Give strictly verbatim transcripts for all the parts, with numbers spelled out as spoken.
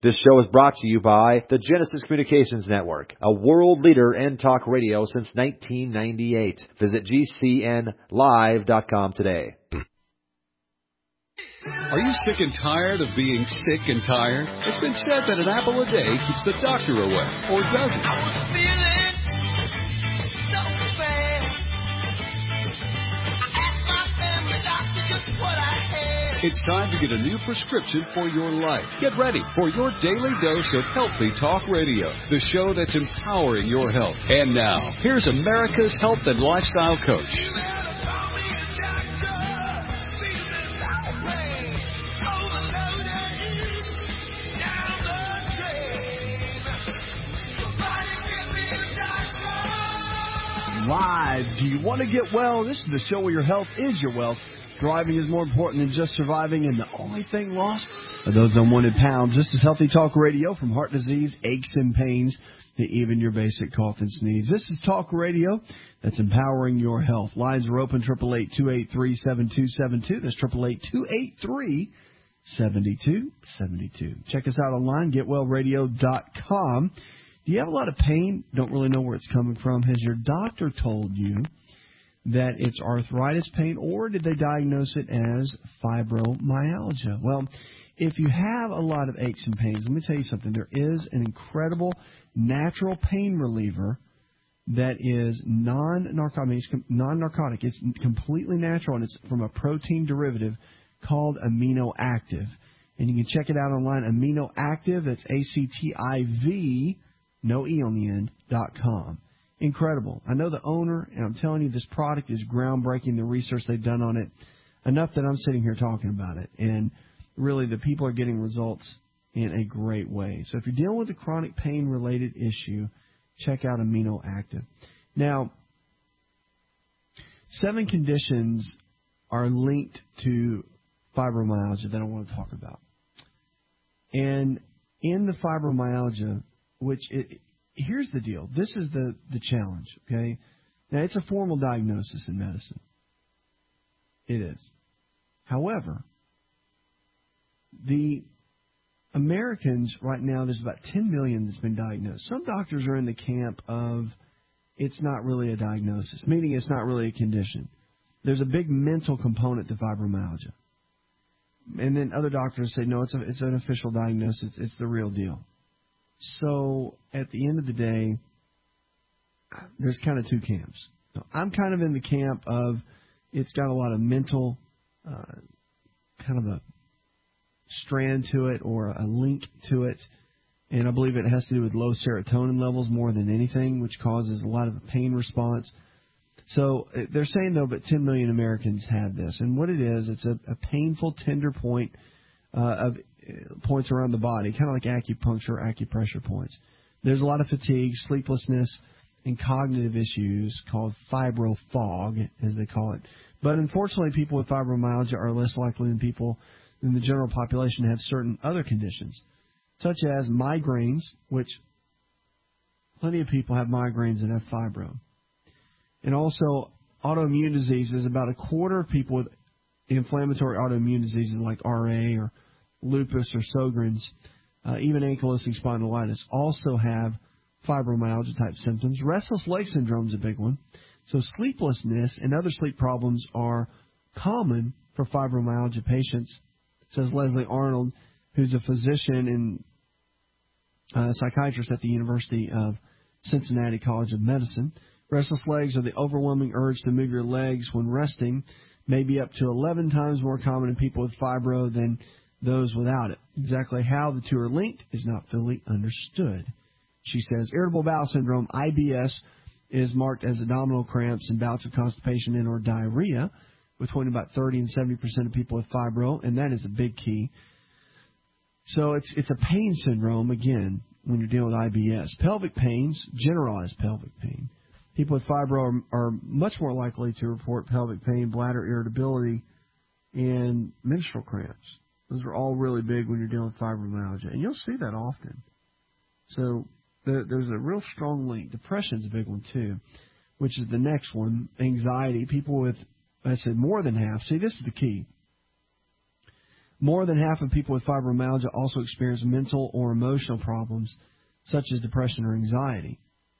This show is brought to you by the Genesis Communications Network, a world leader in talk radio since nineteen ninety-eight. Visit G C N live dot com today. Are you sick and tired of being sick and tired? It's been said that an apple a day keeps the doctor away, or does it? I was feeling so bad. I asked my family doctor just what I had. It's time to get a new prescription for your life. Get ready for your daily dose of Healthy Talk Radio, the show that's empowering your health. And now, here's America's health and lifestyle coach. Live. Do you want to get well? This is the show where your health is your wealth. Driving is more important than just surviving, and the only thing lost are those unwanted pounds. This is Healthy Talk Radio, from heart disease, aches and pains, to even your basic cough and sneeze. This is Talk Radio that's empowering your health. Lines are open, eight eight eight, two eight three, seven two seven two. That's eight eight eight, two eight three, seven two seven two. Check us out online, get well radio dot com. Do you have a lot of pain? Don't really know where it's coming from? Has your doctor told you that it's arthritis pain, or did they diagnose it as fibromyalgia? Well, if you have a lot of aches and pains, let me tell you something. There is an incredible natural pain reliever that is non-narcotic. I mean, it's non-narcotic. It's completely natural, and it's from a protein derivative called Amino Active. And you can check it out online, Amino Active. That's A C T I V, no E on the end, dot com. Incredible. I know the owner, and I'm telling you, this product is groundbreaking, the research they've done on it, enough that I'm sitting here talking about it. And really, the people are getting results in a great way. So if you're dealing with a chronic pain-related issue, check out Amino Active. Now, seven conditions are linked to fibromyalgia that I want to talk about. And in the fibromyalgia, which it, here's the deal. This is the, the challenge, okay? Now, it's a formal diagnosis in medicine. It is. However, the Americans right now, there's about ten million that's been diagnosed. Some doctors are in the camp of it's not really a diagnosis, meaning it's not really a condition. There's a big mental component to fibromyalgia. And then other doctors say, no, it's, a, it's an official diagnosis. It's the real deal. So at the end of the day, there's kind of two camps. So I'm kind of in the camp of it's got a lot of mental uh, kind of a strand to it, or a link to it. And I believe it has to do with low serotonin levels more than anything, which causes a lot of a pain response. So they're saying, though, but ten million Americans have this. And what it is, it's a, a painful, tender point uh, of points around the body, kind of like acupuncture or acupressure points. There's a lot of fatigue, sleeplessness, and cognitive issues called fibro fog, as they call it. But unfortunately, people with fibromyalgia are less likely than people in the general population to have certain other conditions, such as migraines, which plenty of people have migraines and have fibro. And also autoimmune diseases. About a quarter of people with inflammatory autoimmune diseases like R A or lupus or Sjogren's, uh, even ankylosing spondylitis, also have fibromyalgia-type symptoms. Restless leg syndrome is a big one. So sleeplessness and other sleep problems are common for fibromyalgia patients, says Leslie Arnold, who's a physician and uh, psychiatrist at the University of Cincinnati College of Medicine. Restless legs are the overwhelming urge to move your legs when resting, maybe up to eleven times more common in people with fibro than those without it. Exactly how the two are linked is not fully understood. She says irritable bowel syndrome, I B S, is marked as abdominal cramps and bouts of constipation and or diarrhea between about thirty and seventy percent of people with fibro, and that is a big key. So it's it's a pain syndrome, again, when you're dealing with I B S. Pelvic pains, generalized pelvic pain. People with fibro are, are much more likely to report pelvic pain, bladder irritability, and menstrual cramps. Those are all really big when you're dealing with fibromyalgia, and you'll see that often. So there, there's a real strong link. Depression's a big one, too, which is the next one. Anxiety. People with, I said, more than half. See, this is the key. More than half of people with fibromyalgia also experience mental or emotional problems, such as depression or anxiety.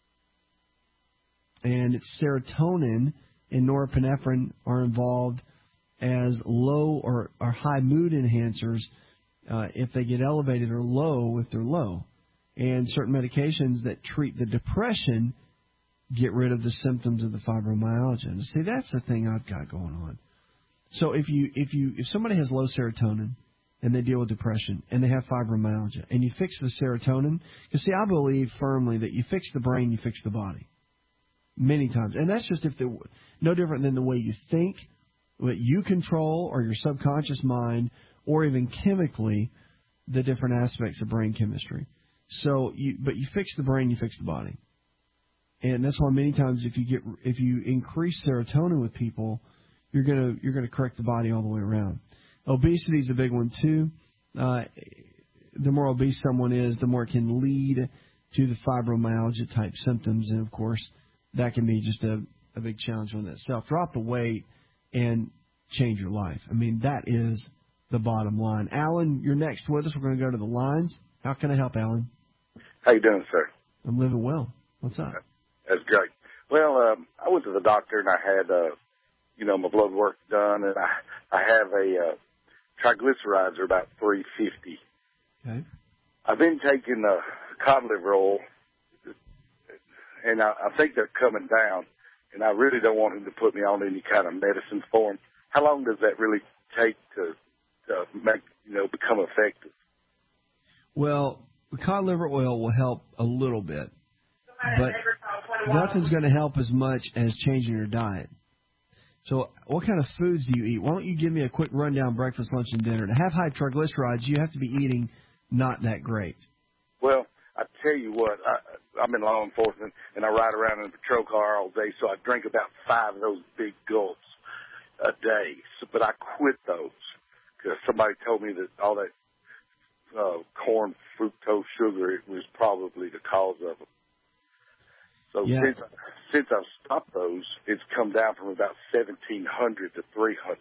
And it's serotonin and norepinephrine are involved as low or, or high mood enhancers uh, if they get elevated, or low if they're low. And certain medications that treat the depression get rid of the symptoms of the fibromyalgia. And see, that's the thing I've got going on. So if you if you if somebody has low serotonin and they deal with depression and they have fibromyalgia and you fix the serotonin, because see, I believe firmly that you fix the brain, you fix the body. Many times. And that's just if they're no different than the way you think, what you control, or your subconscious mind, or even chemically, the different aspects of brain chemistry. So, you, but you fix the brain, you fix the body. And that's why many times if you get if you increase serotonin with people, you're gonna you're gonna correct the body all the way around. Obesity is a big one too. Uh, the more obese someone is, the more it can lead to the fibromyalgia type symptoms, and of course, that can be just a, a big challenge on itself. Drop the weight and change your life. I mean, that is the bottom line. Alan, you're next with us. We're going to go to the lines. How can I help, Alan? How you doing, sir? I'm living well. What's up? That's great. Well, um, I went to the doctor and I had, uh, you know, my blood work done, and I I have a uh, triglycerides are about three fifty. Okay. I've been taking uh, cod liver oil, and I, I think they're coming down, and I really don't want him to put me on any kind of medicine for them. How long does that really take to, to make, you know, become effective? Well, cod liver oil will help a little bit, but nothing's going to help as much as changing your diet. So what kind of foods do you eat? Why don't you give me a quick rundown, breakfast, lunch, and dinner? To have high triglycerides, you have to be eating not that great. Well, I tell you what, I, I'm in law enforcement, and I ride around in a patrol car all day, so I drink about five of those big gulps a day. So, but I quit those because somebody told me that all that uh, corn fructose sugar, it was probably the cause of it. So yeah. since, since I've stopped those, it's come down from about seventeen hundred to three hundred.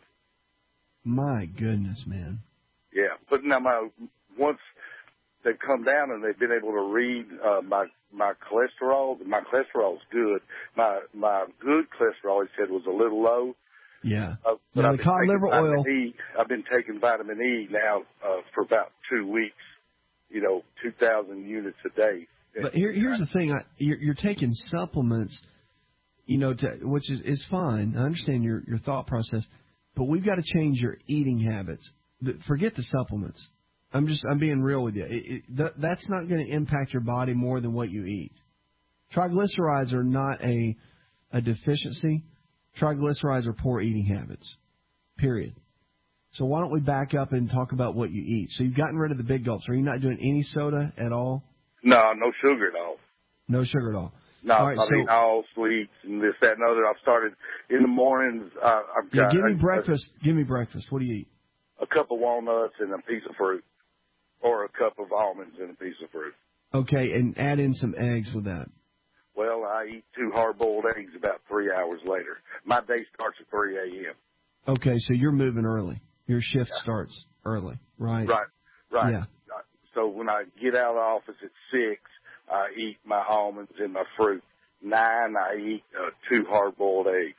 My goodness, man. Yeah, but now my once they've come down and they've been able to read uh, my my cholesterol, my cholesterol's good. My my good cholesterol, he said, was a little low. Yeah. Uh, but now, I've the been cod taking liver vitamin oil. E. I've been taking vitamin E now uh, for about two weeks. You know, two thousand units a day. But here, here's the thing: I, you're, you're taking supplements, you know, to, which is is fine. I understand your your thought process, but we've got to change your eating habits. The, forget the supplements. I'm just I'm being real with you. It, it, th- that's not going to impact your body more than what you eat. Triglycerides are not a a deficiency. Triglycerides are poor eating habits. Period. So why don't we back up and talk about what you eat? So you've gotten rid of the big gulps. Are you not doing any soda at all? No, no sugar at all. No sugar at all. No, all right, I mean so, all sweets and this, that, and other. I've started in the mornings. Uh, I've yeah, got give me a, breakfast. Give me breakfast. What do you eat? A cup of walnuts and a piece of fruit, or a cup of almonds and a piece of fruit. Okay, and add in some eggs with that. Well, I eat two hard-boiled eggs about three hours later. My day starts at three a.m. Okay, so you're moving early. Your shift yeah. starts early, right? Right, right. Yeah. So when I get out of the office at six, I eat my almonds and my fruit. Nine, I eat uh, two hard-boiled eggs.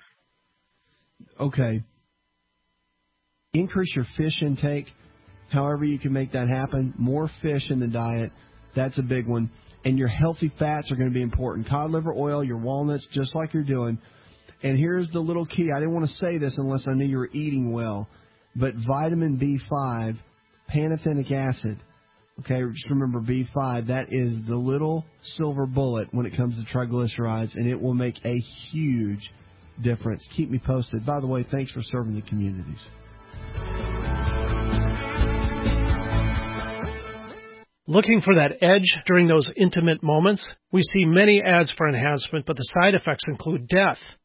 Okay. Increase your fish intake. However you can make that happen. More fish in the diet. That's a big one. And your healthy fats are going to be important. Cod liver oil, your walnuts, just like you're doing. And here's the little key. I didn't want to say this unless I knew you were eating well. But vitamin B five, pantothenic acid. Okay, just remember B five. That is the little silver bullet when it comes to triglycerides, and it will make a huge difference. Keep me posted. By the way, thanks for serving the communities. Looking for that edge during those intimate moments? We see many ads for enhancement, but the side effects include death.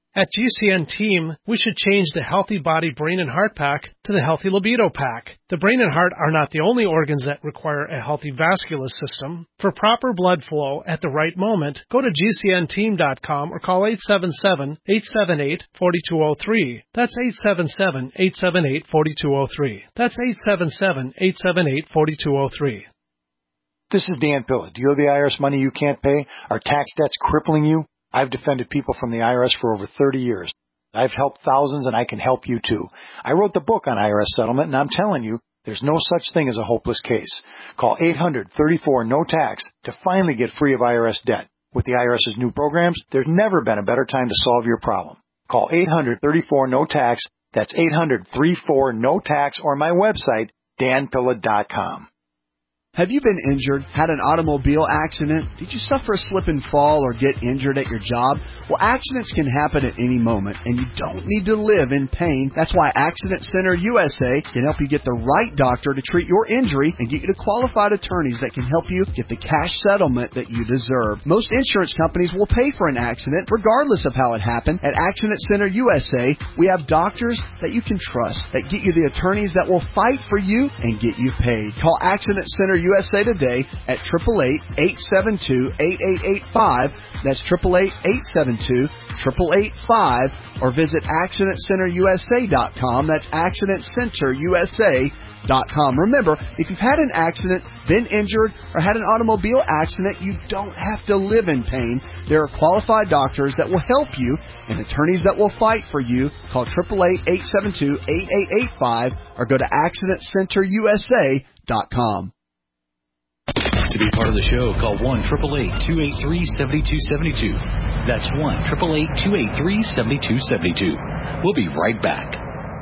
At G C N Team, we should change the Healthy Body, Brain, and Heart Pack to the Healthy Libido Pack. The brain and heart are not the only organs that require a healthy vascular system. For proper blood flow at the right moment, go to G C N team dot com or call eight seven seven, eight seven eight, four two zero three. That's eight seven seven, eight seven eight, four two zero three. That's eight seven seven, eight seven eight, four two zero three. This is Dan Pilla. Do you owe the I R S money you can't pay? Are tax debts crippling you? I've defended people from the I R S for over thirty years. I've helped thousands, and I can help you too. I wrote the book on I R S settlement, and I'm telling you, there's no such thing as a hopeless case. Call eight hundred, thirty-four, no tax to finally get free of I R S debt. With the IRS's new programs, there's never been a better time to solve your problem. Call eight hundred, thirty-four, no tax. That's eight hundred, thirty-four, no tax, or my website, dan pilla dot com. Have you been injured, had an automobile accident? Did you suffer a slip and fall or get injured at your job? Well, accidents can happen at any moment, and you don't need to live in pain. That's why Accident Center U S A can help you get the right doctor to treat your injury and get you to qualified attorneys that can help you get the cash settlement that you deserve. Most insurance companies will pay for an accident regardless of how it happened. At Accident Center U S A, we have doctors that you can trust, that get you the attorneys that will fight for you and get you paid. Call Accident Center U S A today at eight eight eight, eight seven two, eight eight eight five. That's eight eight eight, eight seven two, eight eight eight five. Or visit accident center U S A dot com. That's accident center U S A dot com. Remember, if you've had an accident, been injured, or had an automobile accident, you don't have to live in pain. There are qualified doctors that will help you and attorneys that will fight for you. Call eight eight eight, eight seven two, eight eight eight five or go to accident center U S A dot com. To be part of the show, call one eight eight eight, two eight three, seven two seven two. That's one eight eight eight, two eight three, seven two seven two. We'll be right back.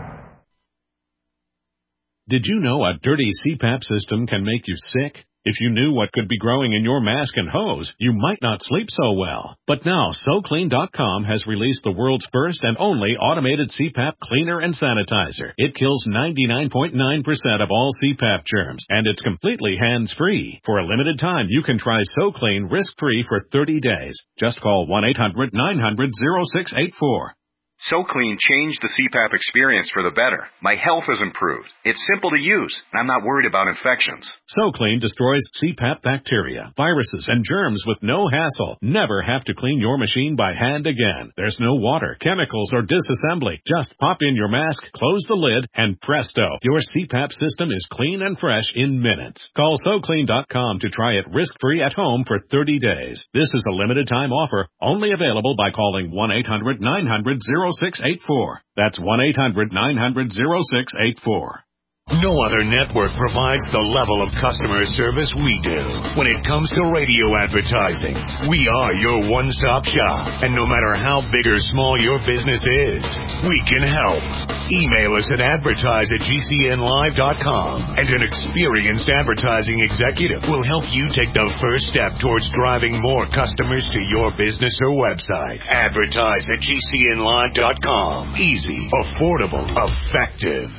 Did you know a dirty C PAP system can make you sick? If you knew what could be growing in your mask and hose, you might not sleep so well. But now, So Clean dot com has released the world's first and only automated C PAP cleaner and sanitizer. It kills ninety-nine point nine percent of all C PAP germs, and it's completely hands-free. For a limited time, you can try So Clean risk-free for thirty days. Just call one eight hundred, nine hundred, oh six eight four. So Clean changed the C PAP experience for the better. My health has improved. It's simple to use, and I'm not worried about infections. So Clean destroys C PAP bacteria, viruses, and germs with no hassle. Never have to clean your machine by hand again. There's no water, chemicals, or disassembly. Just pop in your mask, close the lid, and presto, your C PAP system is clean and fresh in minutes. Call So Clean dot com to try it risk-free at home for thirty days. This is a limited-time offer, only available by calling one eight hundred, nine hundred, oh six eight four. That's one eight hundred, nine hundred, oh six eight four. No other network provides the level of customer service we do. When it comes to radio advertising, we are your one-stop shop. And no matter how big or small your business is, we can help. Email us at advertise at G C N live dot com, and an experienced advertising executive will help you take the first step towards driving more customers to your business or website. Advertise at G C N live dot com. Easy, affordable, effective.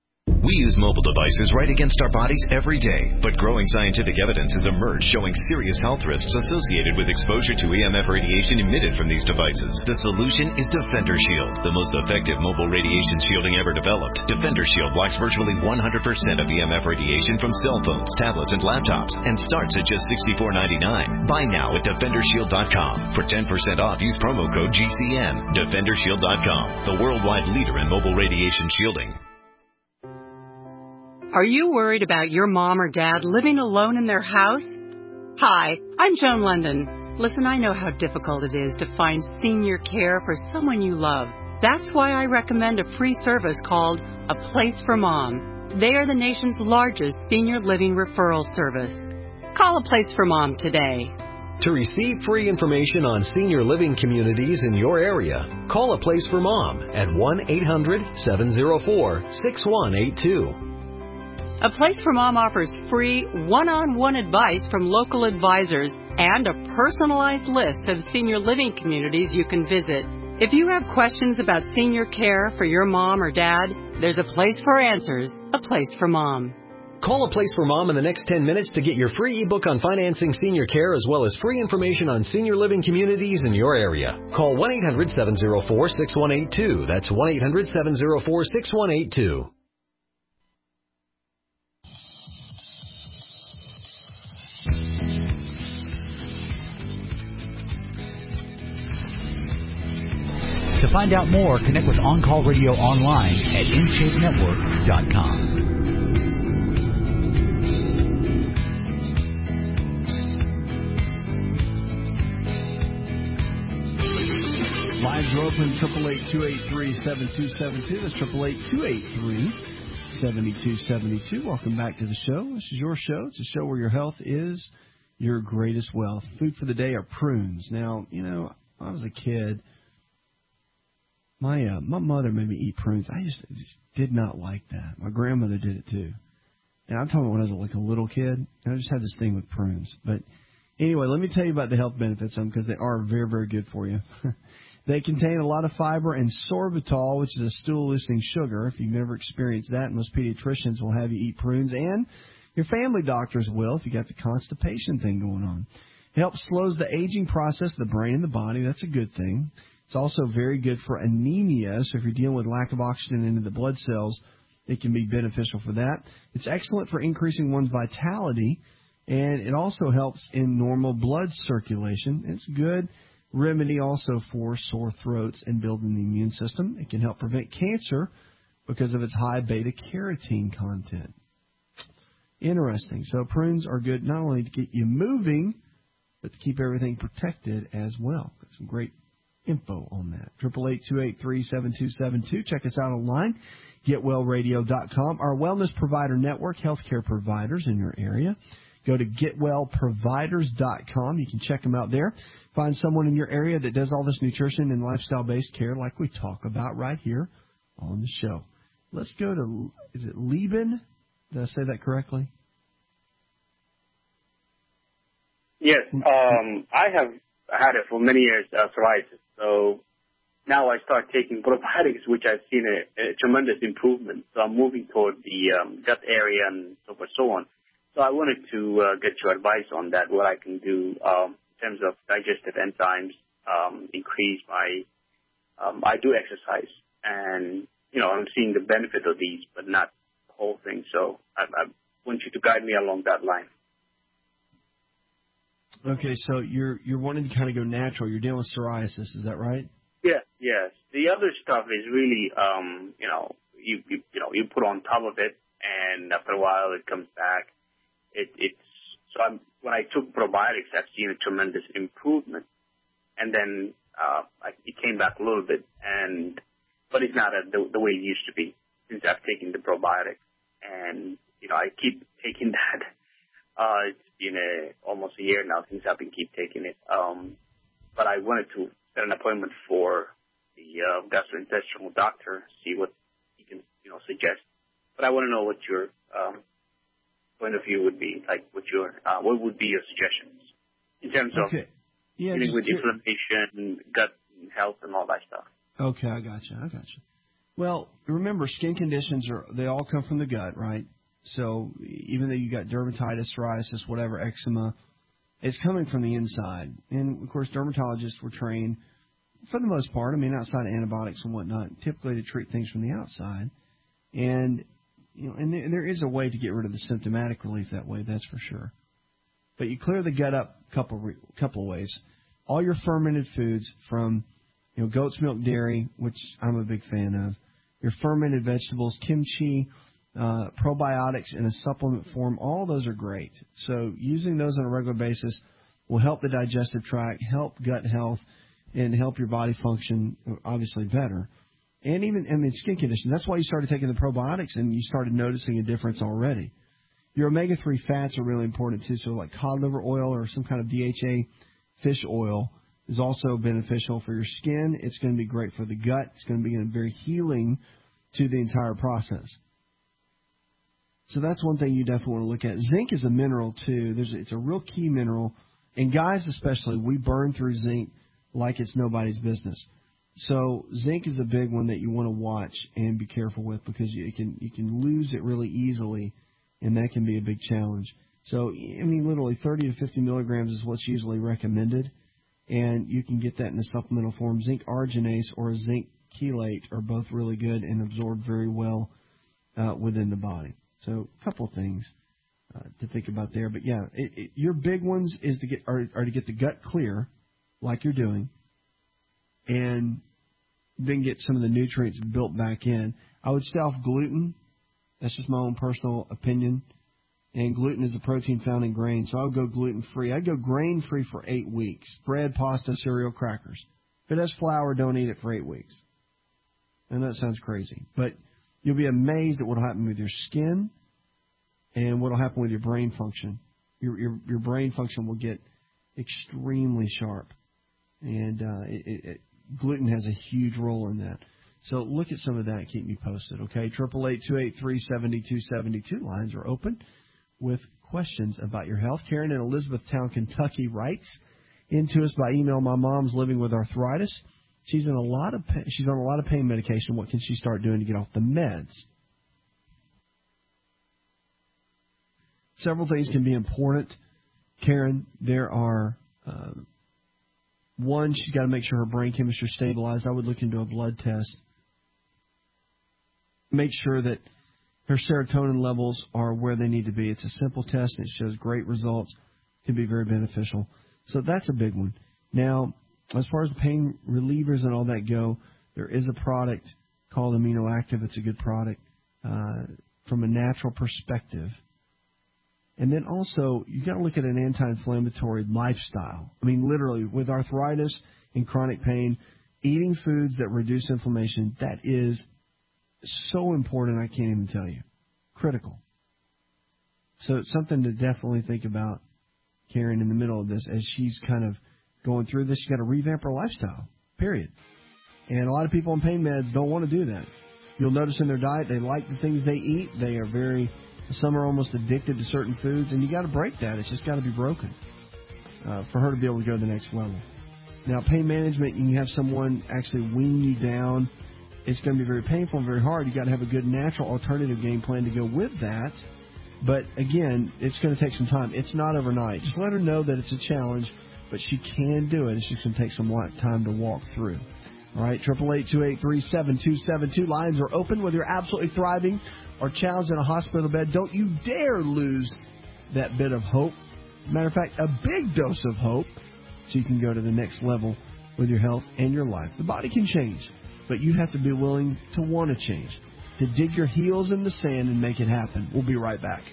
We use mobile devices right against our bodies every day, but growing scientific evidence has emerged showing serious health risks associated with exposure to E M F radiation emitted from these devices. The solution is Defender Shield, the most effective mobile radiation shielding ever developed. Defender Shield blocks virtually one hundred percent of E M F radiation from cell phones, tablets, and laptops, and starts at just sixty-four ninety-nine. Buy now at defender shield dot com. For ten percent off, use promo code G C N. defender shield dot com, the worldwide leader in mobile radiation shielding. Are you worried about your mom or dad living alone in their house? Hi, I'm Joan London. Listen, I know how difficult it is to find senior care for someone you love. That's why I recommend a free service called A Place for Mom. They are the nation's largest senior living referral service. Call A Place for Mom today. To receive free information on senior living communities in your area, call A Place for Mom at one eight hundred, seven oh four, six one eight two. A Place for Mom offers free one-on-one advice from local advisors and a personalized list of senior living communities you can visit. If you have questions about senior care for your mom or dad, there's a place for answers, A Place for Mom. Call A Place for Mom in the next ten minutes to get your free ebook on financing senior care as well as free information on senior living communities in your area. Call one eight hundred seven oh four six one eight two. That's one eight hundred seven oh four six one eight two. To find out more, connect with On Call Radio online at in shape network dot com. Lines are open, triple eight two eight three seven two seven two. That's triple eight two eight three seven two seven two. Welcome back to the show. This is your show. It's a show where your health is your greatest wealth. Food for the day are prunes. Now, you know, when I was a kid, My uh, my mother made me eat prunes. I just, just did not like that. My grandmother did it too. And I'm talking about when I was like a little kid. I just had this thing with prunes. But anyway, let me tell you about the health benefits of them because they are very, very good for you. They contain a lot of fiber and sorbitol, which is a stool-loosening sugar. If you've never experienced that, most pediatricians will have you eat prunes, and your family doctors will if you got the constipation thing going on. It helps slows the aging process of the brain and the body. That's a good thing. It's also very good for anemia, so if you're dealing with lack of oxygen into the blood cells, it can be beneficial for that. It's excellent for increasing one's vitality, and it also helps in normal blood circulation. It's a good remedy also for sore throats and building the immune system. It can help prevent cancer because of its high beta-carotene content. Interesting. So prunes are good not only to get you moving, but to keep everything protected as well. Got some great info on that. triple eight two eight three seven two seven two. Check us out online, get well radio dot com. Our wellness provider network, healthcare providers in your area. Go to get well providers dot com. You can check them out there. Find someone in your area that does all this nutrition and lifestyle-based care like we talk about right here on the show. Let's go to, is it Lieben? Did I say that correctly? Yes. Um, I have had it for many years, uh, psoriasis. So now I start taking probiotics, which I've seen a, a tremendous improvement. So I'm moving toward the um, gut area and so forth, so on. So I wanted to uh, get your advice on that, what I can do um, in terms of digestive enzymes, um, increase my, um, I do exercise, and, you know, I'm seeing the benefit of these, but not the whole thing. So I, I want you to guide me along that line. Okay, so you're you're wanting to kind of go natural. You're dealing with psoriasis, is that right? Yeah, yes. The other stuff is really, um, you know, you, you you know you put on top of it, and after a while it comes back. It it's so I'm, when I took probiotics, I've seen a tremendous improvement, and then uh, I, it came back a little bit, and but it's not a, the, the way it used to be since I've taken the probiotics, and you know I keep taking that. Uh, it's been a, almost a year now since I've been keep taking it. Um, but I wanted to set an appointment for the uh, gastrointestinal doctor, see what he can, you know, suggest. But I want to know what your um, point of view would be, like what your uh, what would be your suggestions in terms of okay. yeah, dealing with cur- inflammation, gut health, and all that stuff. Okay, I got you. I got you. Well, remember, skin conditions are they all come from the gut, right? So even though you got dermatitis, psoriasis, whatever, eczema, it's coming from the inside. And, of course, dermatologists were trained, for the most part, I mean, outside of antibiotics and whatnot, typically to treat things from the outside. And, you know, and there, there is a way to get rid of the symptomatic relief that way, that's for sure. But you clear the gut up a couple, couple of ways. All your fermented foods from, you know, goat's milk, dairy, which I'm a big fan of, your fermented vegetables, kimchi, Uh, probiotics in a supplement form, all those are great. So using those on a regular basis will help the digestive tract, help gut health, and help your body function obviously better. And even, I mean, skin conditions. That's why you started taking the probiotics and you started noticing a difference already. Your omega three fats are really important too. So like cod liver oil or some kind of D H A fish oil is also beneficial for your skin. It's going to be great for the gut. It's going to be very healing to the entire process. So that's one thing you definitely want to look at. Zinc is a mineral, too. There's, it's a real key mineral. And guys especially, we burn through zinc like it's nobody's business. So zinc is a big one that you want to watch and be careful with because you can you can lose it really easily and that can be a big challenge. So, I mean, literally thirty to fifty milligrams is what's usually recommended, and you can get that in a supplemental form. Zinc arginase or zinc chelate are both really good and absorb very well uh, within the body. So, a couple of things uh, to think about there. But yeah, it, it, your big ones is to get are, are to get the gut clear, like you're doing, and then get some of the nutrients built back in. I would stay off gluten. That's just my own personal opinion. And gluten is a protein found in grain, so I would go gluten-free. I'd go grain-free for eight weeks. Bread, pasta, cereal, crackers. If it has flour, don't eat it for eight weeks. And that sounds crazy. But you'll be amazed at what will happen with your skin and what will happen with your brain function. Your your, your brain function will get extremely sharp. And uh, it, it, it, gluten has a huge role in that. So look at some of that. Keep me posted, okay? eight eight eight, two eight three, seven two seven two. Lines are open with questions about your health. Karen in Elizabethtown, Kentucky writes into us by email, my mom's living with arthritis. She's in a lot of pain, she's on a lot of pain medication. What can she start doing to get off the meds? Several things can be important. Karen, there are, uh, one, she's got to make sure her brain chemistry is stabilized. I would look into a blood test. Make sure that her serotonin levels are where they need to be. It's a simple test. It shows great results. It can be very beneficial. So that's a big one. Now, as far as the pain relievers and all that go, there is a product called Amino Active. It's a good product uh, from a natural perspective. And then also, you got to look at an anti-inflammatory lifestyle. I mean, literally, with arthritis and chronic pain, eating foods that reduce inflammation, that is so important, I can't even tell you. Critical. So it's something to definitely think about, Karen, in the middle of this, as she's kind of going through this. She's got to revamp her lifestyle, period. And a lot of people on pain meds don't want to do that. You'll notice in their diet, they like the things they eat. They are very, some are almost addicted to certain foods, and you got to break that. It's just got to be broken uh, for her to be able to go to the next level. Now, pain management, you can have someone actually wean you down. It's going to be very painful and very hard. You've got to have a good natural alternative game plan to go with that. But, again, it's going to take some time. It's not overnight. Just let her know that it's a challenge, but she can do it. It's just going to take some time to walk through. All right, eight eight eight, two eight three, seven two seven two. Lines are open. Whether you're absolutely thriving or challenged in a hospital bed, don't you dare lose that bit of hope. Matter of fact, a big dose of hope so you can go to the next level with your health and your life. The body can change, but you have to be willing to want to change, to dig your heels in the sand and make it happen. We'll be right back.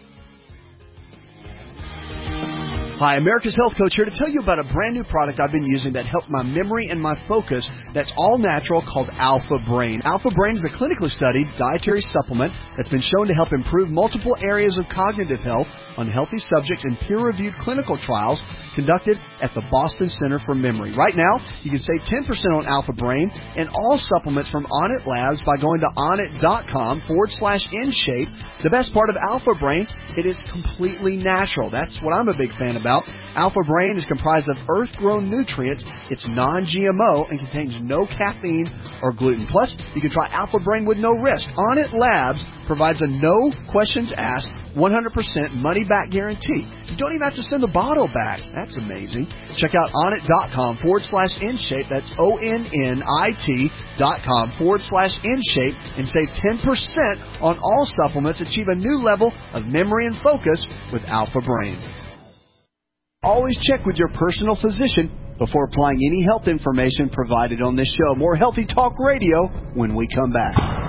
Hi, America's Health Coach here to tell you about a brand new product I've been using that helped my memory and my focus that's all natural called Alpha Brain. Alpha Brain is a clinically studied dietary supplement that's been shown to help improve multiple areas of cognitive health on healthy subjects in peer-reviewed clinical trials conducted at the Boston Center for Memory. Right now, you can save ten percent on Alpha Brain and all supplements from Onnit Labs by going to onnit.com forward slash InShape. The best part of Alpha Brain, it is completely natural. That's what I'm a big fan about. Alpha Brain is comprised of earth-grown nutrients. It's non-G M O and contains no caffeine or gluten. Plus, you can try Alpha Brain with no risk. Onnit Labs provides a no questions asked, one hundred percent money-back guarantee. You don't even have to send the bottle back. That's amazing. Check out onnit.com forward slash InShape. That's O-N-N-I-T dot com forward slash InShape and save ten percent on all supplements. Achieve a new level of memory and focus with Alpha Brain. Always check with your personal physician before applying any health information provided on this show. More Healthy Talk Radio when we come back.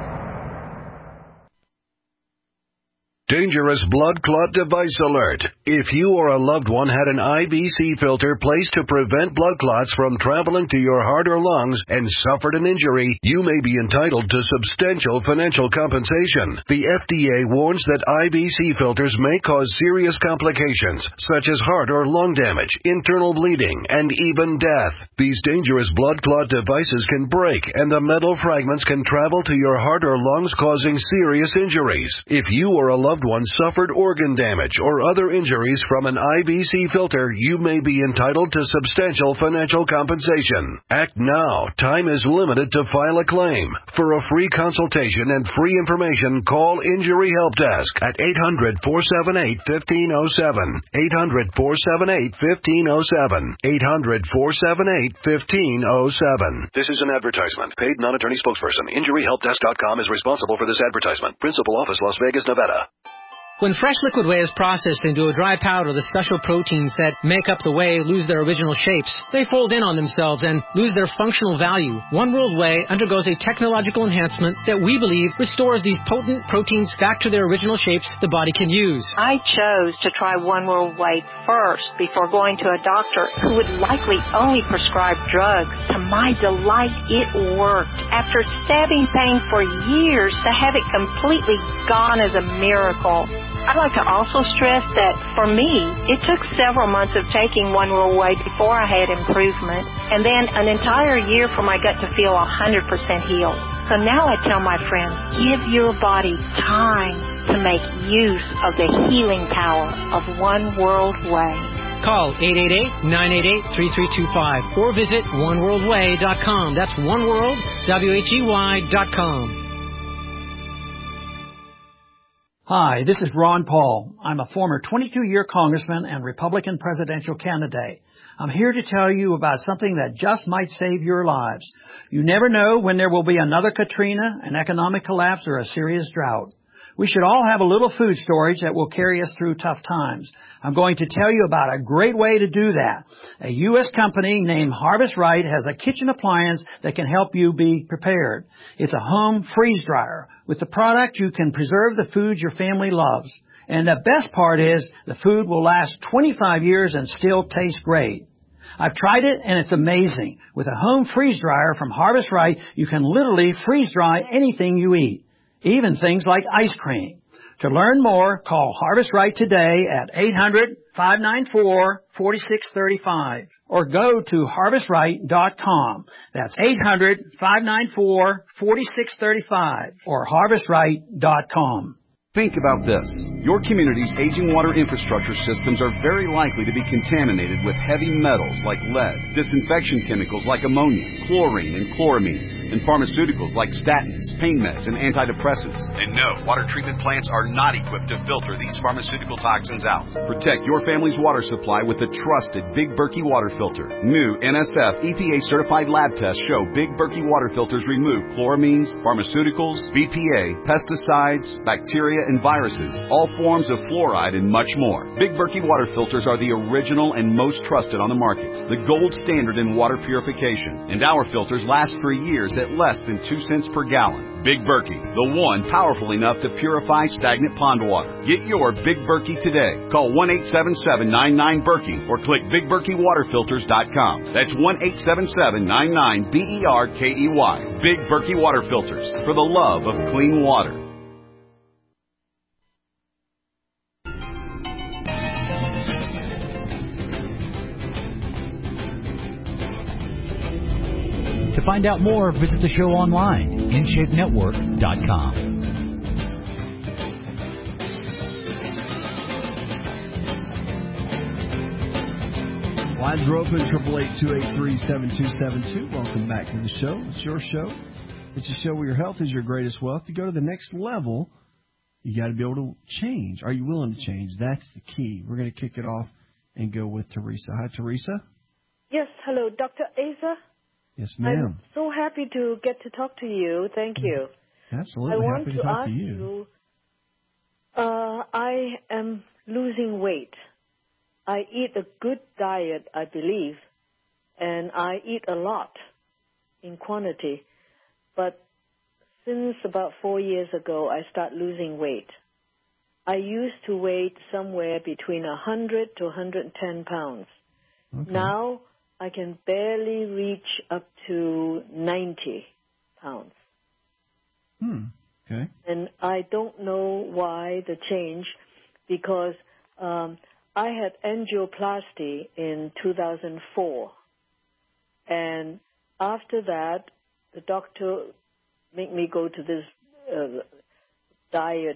Dangerous blood clot device alert. If you or a loved one had an I V C filter placed to prevent blood clots from traveling to your heart or lungs and suffered an injury, you may be entitled to substantial financial compensation. The F D A warns that I V C filters may cause serious complications, such as heart or lung damage, internal bleeding, and even death. These dangerous blood clot devices can break, and the metal fragments can travel to your heart or lungs, causing serious injuries. If you or a loved loved one suffered organ damage or other injuries from an I B C filter, you may be entitled to substantial financial compensation. Act now. Time is limited to file a claim. For a free consultation and free information, call Injury Help Desk at eight hundred, four seven eight, one five zero seven. eight hundred, four seven eight, one five zero seven. eight hundred, four seven eight, one five zero seven. This is an advertisement. Paid non-attorney spokesperson. Injury Help Desk dot com is responsible for this advertisement. Principal office, Las Vegas, Nevada. When fresh liquid whey is processed into a dry powder, the special proteins that make up the whey lose their original shapes. They fold in on themselves and lose their functional value. One World Whey undergoes a technological enhancement that we believe restores these potent proteins back to their original shapes the body can use. I chose to try One World Whey first before going to a doctor who would likely only prescribe drugs. To my delight, it worked. After stabbing pain for years, to have it completely gone is a miracle. I'd like to also stress that for me, it took several months of taking One World Whey before I had improvement, and then an entire year for my gut to feel one hundred percent healed. So now I tell my friends, give your body time to make use of the healing power of One World Whey. Call eight eight eight, nine eight eight, three three two five or visit one world whey dot com. That's one world, W H E Y dot com. Hi, this is Ron Paul. I'm a former twenty-two-year congressman and Republican presidential candidate. I'm here to tell you about something that just might save your lives. You never know when there will be another Katrina, an economic collapse, or a serious drought. We should all have a little food storage that will carry us through tough times. I'm going to tell you about a great way to do that. A U S company named Harvest Right has a kitchen appliance that can help you be prepared. It's a home freeze dryer. With the product, you can preserve the food your family loves. And the best part is the food will last twenty-five years and still taste great. I've tried it, and it's amazing. With a home freeze dryer from Harvest Right, you can literally freeze dry anything you eat, even things like ice cream. To learn more, call Harvest Right today at eight hundred, five nine four, four six three five or go to harvest right dot com. That's eight hundred, five nine four, four six three five or harvest right dot com. Think about this. Your community's aging water infrastructure systems are very likely to be contaminated with heavy metals like lead, disinfection chemicals like ammonia, chlorine and chloramines, and pharmaceuticals like statins, pain meds, and antidepressants. And no, water treatment plants are not equipped to filter these pharmaceutical toxins out. Protect your family's water supply with the trusted Big Berkey water filter. New N S F E P A certified lab tests show Big Berkey water filters remove chloramines, pharmaceuticals, B P A, pesticides, bacteria, and viruses, all forms of fluoride, and much more. Big Berkey water filters are the original and most trusted on the market, the gold standard in water purification, and our filters last for years at less than two cents per gallon. Big Berkey, the one powerful enough to purify stagnant pond water. Get your Big Berkey today. Call one eight seven seven, nine nine, Berkey or click big berkey water filters dot com. That's one eight seven seven, nine nine, B E R K E Y. Big Berkey water filters, for the love of clean water. To find out more, visit the show online, in shape network dot com. Lines are open, eight eight eight, two eight three, seven two seven two. Welcome back to the show. It's your show. It's a show where your health is your greatest wealth. To go to the next level, you got to be able to change. Are you willing to change? That's the key. We're going to kick it off and go with Teresa. Hi, Teresa. Yes, hello, Doctor Asa. Yes, ma'am. I'm so happy to get to talk to you. Thank you. Absolutely. I want happy to, to talk ask to you. you, uh, I am losing weight. I eat a good diet, I believe, and I eat a lot in quantity. But since about four years ago, I start losing weight. I used to weigh somewhere between one hundred to one hundred ten pounds. Okay. Now I can barely reach up to ninety pounds. Hmm. Okay. And I don't know why the change, because um, I had angioplasty in two thousand four. And after that, the doctor made me go to this uh, diet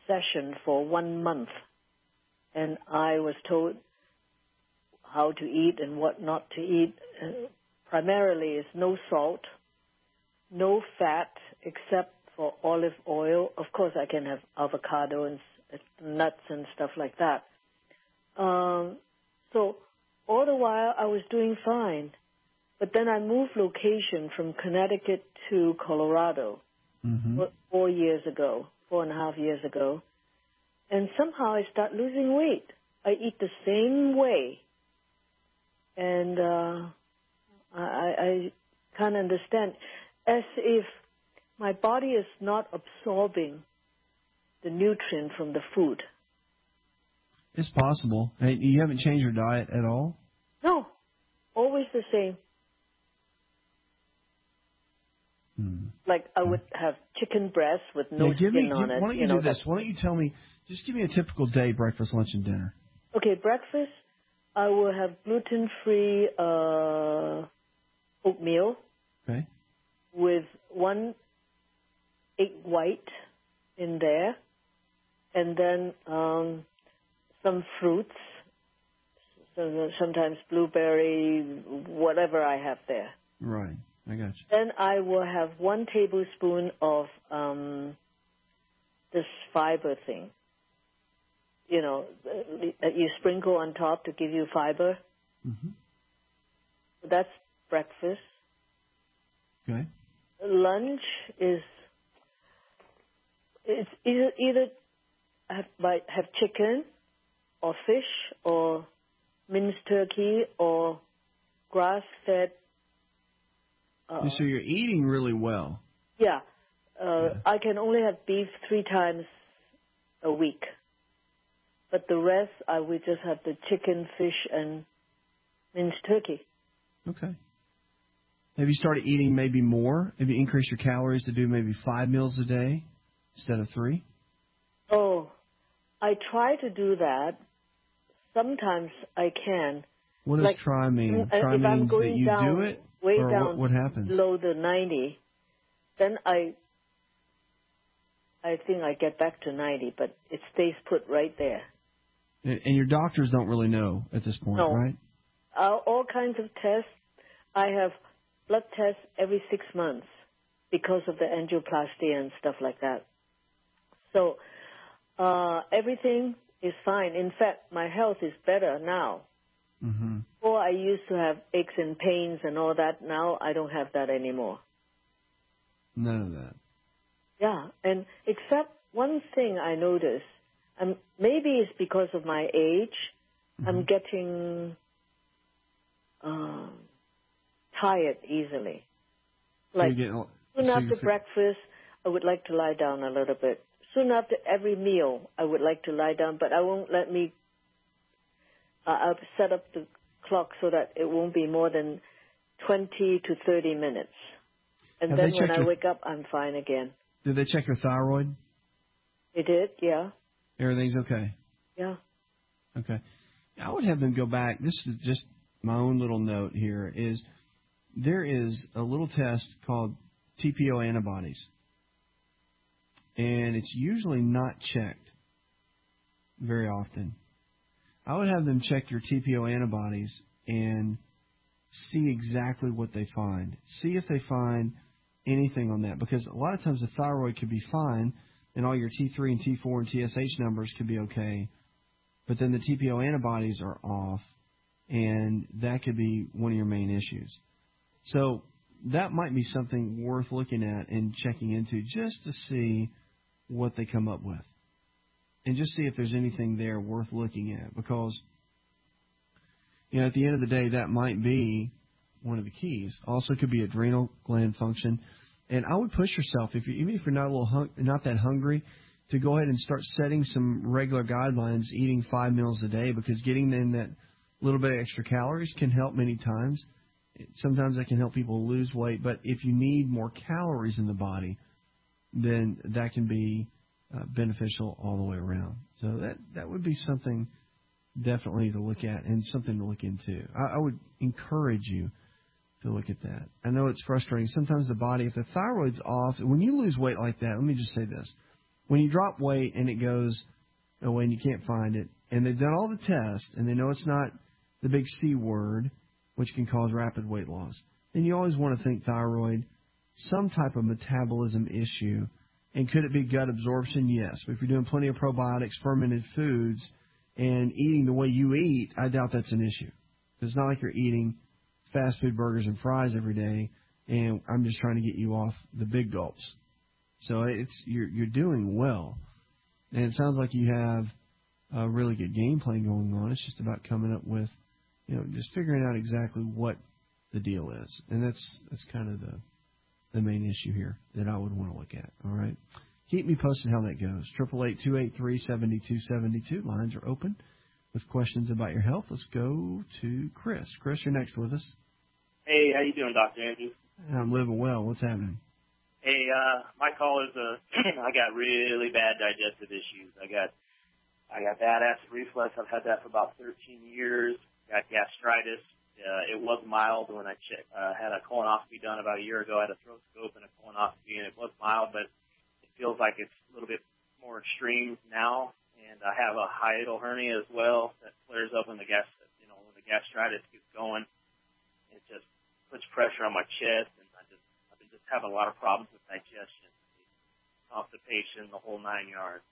session for one month, and I was told how to eat and what not to eat. Uh, primarily is no salt, no fat except for olive oil. Of course, I can have avocado and nuts and stuff like that. Um, so all the while I was doing fine. But then I moved location from Connecticut to Colorado mm-hmm. four, four years ago, four and a half years ago. And somehow I start losing weight. I eat the same way. And uh, I, I can't understand. As if my body is not absorbing the nutrient from the food. It's possible. Hey, you haven't changed your diet at all? No. Always the same. Hmm. Like I would have chicken breast with no yeah, give skin me, on give, it. Why don't you, you know, do this? Why don't you tell me, just give me a typical day, breakfast, lunch, and dinner. Okay, breakfast, I will have gluten-free uh, oatmeal. Okay. With one egg white in there, and then um, some fruits, so sometimes blueberry, whatever I have there. Right, I got you. Then I will have one tablespoon of um, this fiber thing, you know, that you sprinkle on top to give you fiber. Mm-hmm. That's breakfast. Okay. Lunch is it's either either have have chicken or fish or minced turkey or grass-fed. Uh, so you're eating really well. Yeah, uh, yeah. I can only have beef three times a week, but the rest I would just have the chicken, fish, and minced turkey. Okay. Have you started eating maybe more? Have you increased your calories to do maybe five meals a day instead of three? Oh, I try to do that. Sometimes I can. What does like, try mean? If try I'm means going that you down, do it? Way or down what, what happens? below the ninety, then I I think I get back to ninety, but it stays put right there. And, and your doctors don't really know at this point, no. right? Uh, all kinds of tests. I have blood tests every six months because of the angioplasty and stuff like that. So uh, everything is fine. In fact, my health is better now. Mm-hmm. Before I used to have aches and pains and all that. Now I don't have that anymore. None of that. Yeah, and except one thing I noticed, um, maybe it's because of my age, mm-hmm. I'm getting uh, tired easily. So like getting, soon so after breakfast, I would like to lie down a little bit. Soon after every meal, I would like to lie down, but I won't let me. Uh, I'll set up the clock so that it won't be more than twenty to thirty minutes, and Have then they when checked I your, wake up, I'm fine again. Did they check your thyroid? They did, yeah. Everything's okay. Yeah. Okay. I would have them go back. This is just my own little note here. Is there is a little test called T P O antibodies, and it's usually not checked very often. I would have them check your T P O antibodies and see exactly what they find. See if they find anything on that, because a lot of times the thyroid could be fine and all your T three and T four and T S H numbers could be okay, but then the T P O antibodies are off, and that could be one of your main issues. So that might be something worth looking at and checking into just to see what they come up with. And just see if there's anything there worth looking at, because, you know, at the end of the day, that might be one of the keys. Also, could be adrenal gland function. And I would push yourself, if you, even if you're not a little hung, not that hungry, to go ahead and start setting some regular guidelines, eating five meals a day, because getting in that little bit of extra calories can help many times. Sometimes that can help people lose weight, but if you need more calories in the body, then that can be Uh, beneficial all the way around. So that that would be something definitely to look at and something to look into. I, I would encourage you to look at that. I know it's frustrating. Sometimes the body, if the thyroid's off, when you lose weight like that, let me just say this. when you drop weight and it goes away and you can't find it, and they've done all the tests and they know it's not the big C word, which can cause rapid weight loss, then you always want to think thyroid, some type of metabolism issue. And could it be gut absorption? Yes. But if you're doing plenty of probiotics, fermented foods, and eating the way you eat, I doubt that's an issue. It's not like you're eating fast food burgers and fries every day, and I'm just trying to get you off the big gulps. So it's you're you're doing well, and it sounds like you have a really good game plan going on. It's just about coming up with, you know, just figuring out exactly what the deal is, and that's that's kind of the the main issue here that I would want to look at. All right, keep me posted how that goes. Triple eight two eight three seventy two seventy two. Lines are open with questions about your health. Let's go to Chris. Chris, you're next with us. Hey, how you doing, Doctor Andrews? I'm living well. What's happening? Hey, uh, my call is, uh, I got really bad digestive issues. I got, I got bad acid reflux. I've had that for about thirteen years. Got gastritis. Uh, it was mild when I che- uh, had a colonoscopy done about a year ago. I had a throat scope and a colonoscopy, and it was mild, but it feels like it's a little bit more extreme now. And I have a hiatal hernia as well that flares up when the gas, you know, when the gastritis gets going. It just puts pressure on my chest, and I just, I've been just having a lot of problems with digestion, constipation, the whole nine yards.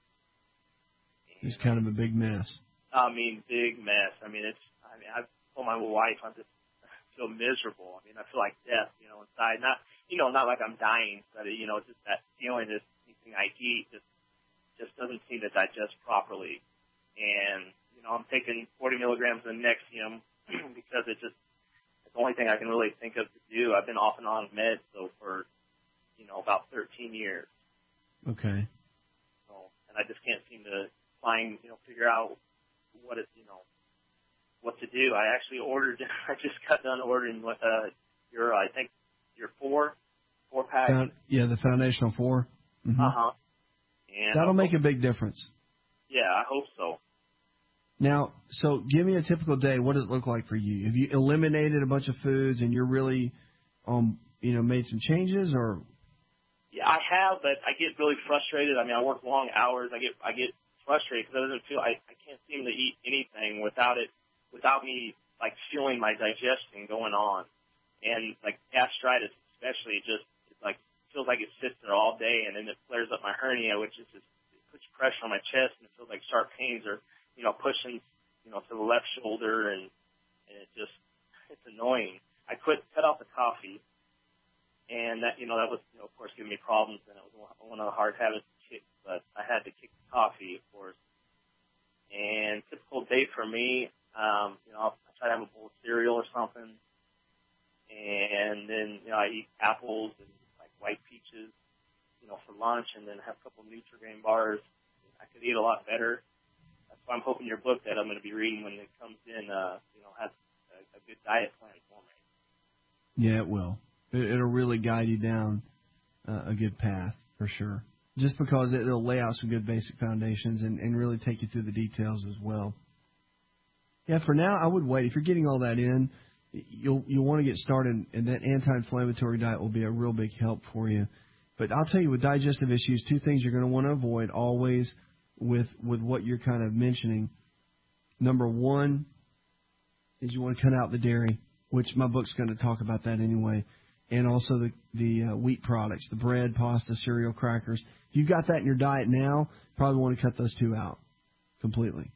And, it's kind of a big mess. I mean, big mess. I mean, it's, I mean, I've told my wife I'm just I feel miserable. I mean, I feel like death, you know, inside. Not, you know, not like I'm dying, but, you know, just that feeling that anything I eat just, just doesn't seem to digest properly. And, you know, I'm taking forty milligrams of Nexium because it just, it's the only thing I can really think of to do. I've been off and on meds, so for, you know, about thirteen years. Okay. So, and I just can't seem to find, you know, figure out what it, you know, what to do. I actually ordered, I just got done ordering with, uh, your, I think, your four, four pack. Found, yeah, the Foundational Four. Mm-hmm. Uh-huh. And That'll I make a big difference. Yeah, I hope so. Now, so give me a typical day. What does it look like for you? Have you eliminated a bunch of foods and you're really, um, you know, made some changes, or? Yeah, I have, but I get really frustrated. I mean, I work long hours. I get, I get frustrated because I doesn't feel, I, I can't seem to eat anything without it, without me, like, feeling my digestion going on. And, like, gastritis especially just, it's like, feels like it sits there all day, and then it flares up my hernia, which is just, it puts pressure on my chest, and it feels like sharp pains are, you know, pushing, you know, to the left shoulder, and, and it just, it's annoying. I quit, cut out the coffee, and that, you know, that was, you know, of course, giving me problems, and it was one of the hard habits to kick, but I had to kick the coffee, of course. And typical day for me, um, you know, I try to have a bowl of cereal or something, and then, you know, I eat apples and, like, white peaches, you know, for lunch, and then have a couple of Nutri-Grain bars. I could eat a lot better. That's why I'm hoping your book that I'm going to be reading when it comes in, uh, you know, has a, a good diet plan for me. Yeah, it will. It, it'll really guide you down uh, a good path, for sure. Just because it, it'll lay out some good basic foundations and, and really take you through the details as well. Yeah, for now, I would wait. If you're getting all that in, you'll you'll want to get started, and that anti-inflammatory diet will be a real big help for you. But I'll tell you, with digestive issues, two things you're going to want to avoid always with with what you're kind of mentioning. Number one is you want to cut out the dairy, which my book's going to talk about that anyway, and also the, the uh, wheat products, the bread, pasta, cereal, crackers. If you've got that in your diet now, probably want to cut those two out completely.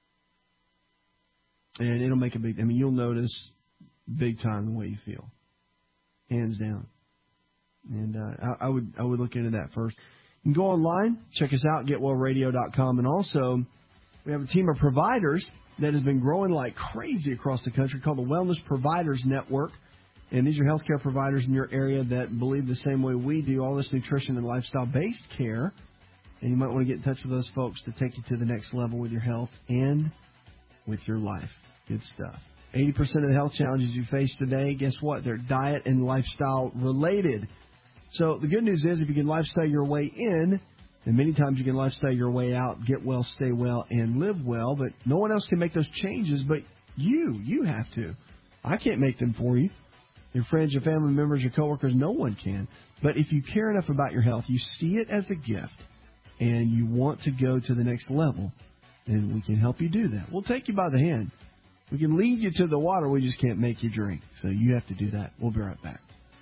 And it'll make a big, I mean, you'll notice big time the way you feel, hands down. And uh, I, I would I would look into that first. You can go online, check us out, get well radio dot com, and also we have a team of providers that has been growing like crazy across the country called the Wellness Providers Network. And these are healthcare providers in your area that believe the same way we do, all this nutrition and lifestyle-based care. And you might want to get in touch with those folks to take you to the next level with your health and with your life. Good stuff. eighty percent of the health challenges you face today, guess what? They're diet and lifestyle related. So the good news is if you can lifestyle your way in, and many times you can lifestyle your way out, get well, stay well, and live well, but no one else can make those changes but you. You have to. I can't make them for you. Your friends, your family members, your coworkers, no one can. But if you care enough about your health, you see it as a gift, and you want to go to the next level, then we can help you do that. We'll take you by the hand. We can lead you to the water. We just can't make you drink. So you have to do that. We'll be right back.